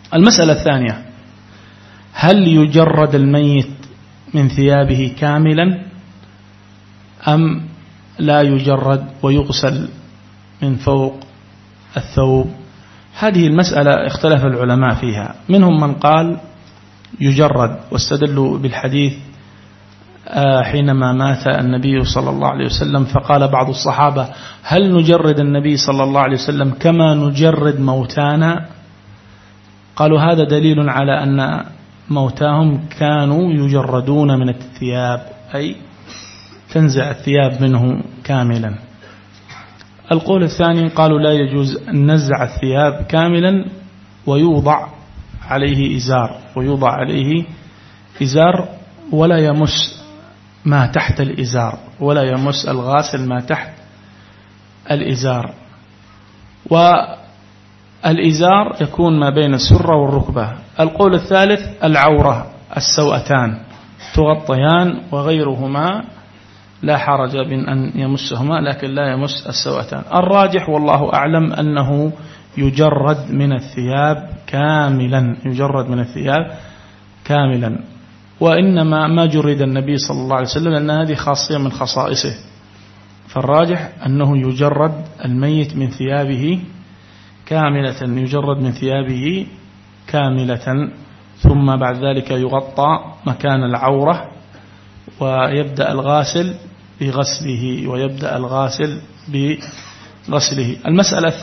المسألة الثانية: هل يجرد الميت من ثيابه كاملا أم لا يجرد ويغسل من فوق الثوب؟ هذه المسألة اختلف العلماء فيها. منهم من قال يجرد، واستدلوا بالحديث حينما مات النبي صلى الله عليه وسلم فقال بعض الصحابة: هل نجرد النبي صلى الله عليه وسلم كما نجرد موتانا؟ قالوا هذا دليل على أن موتاهم كانوا يجردون من الثياب، أي تنزع الثياب منه كاملا. القول الثاني قالوا لا يجوز نزع الثياب كاملا ويوضع عليه إزار ولا يمس ما تحت الإزار، ولا يمس الغاسل ما تحت الإزار. والإزار يكون ما بين السرة والركبة. القول الثالث العورة السوأتان تغطيان وغيرهما لا حرج من أن يمسهما، لكن لا يمس السوأتان. الراجح والله أعلم أنه يجرد من الثياب كاملا، وإنما ما جرد النبي صلى الله عليه وسلم لأن هذه خاصية من خصائصه، فالراجح أنه يجرد الميت من ثيابه كاملة، ثم بعد ذلك يغطى مكان العورة ويبدأ الغاسل بغسله. المسألة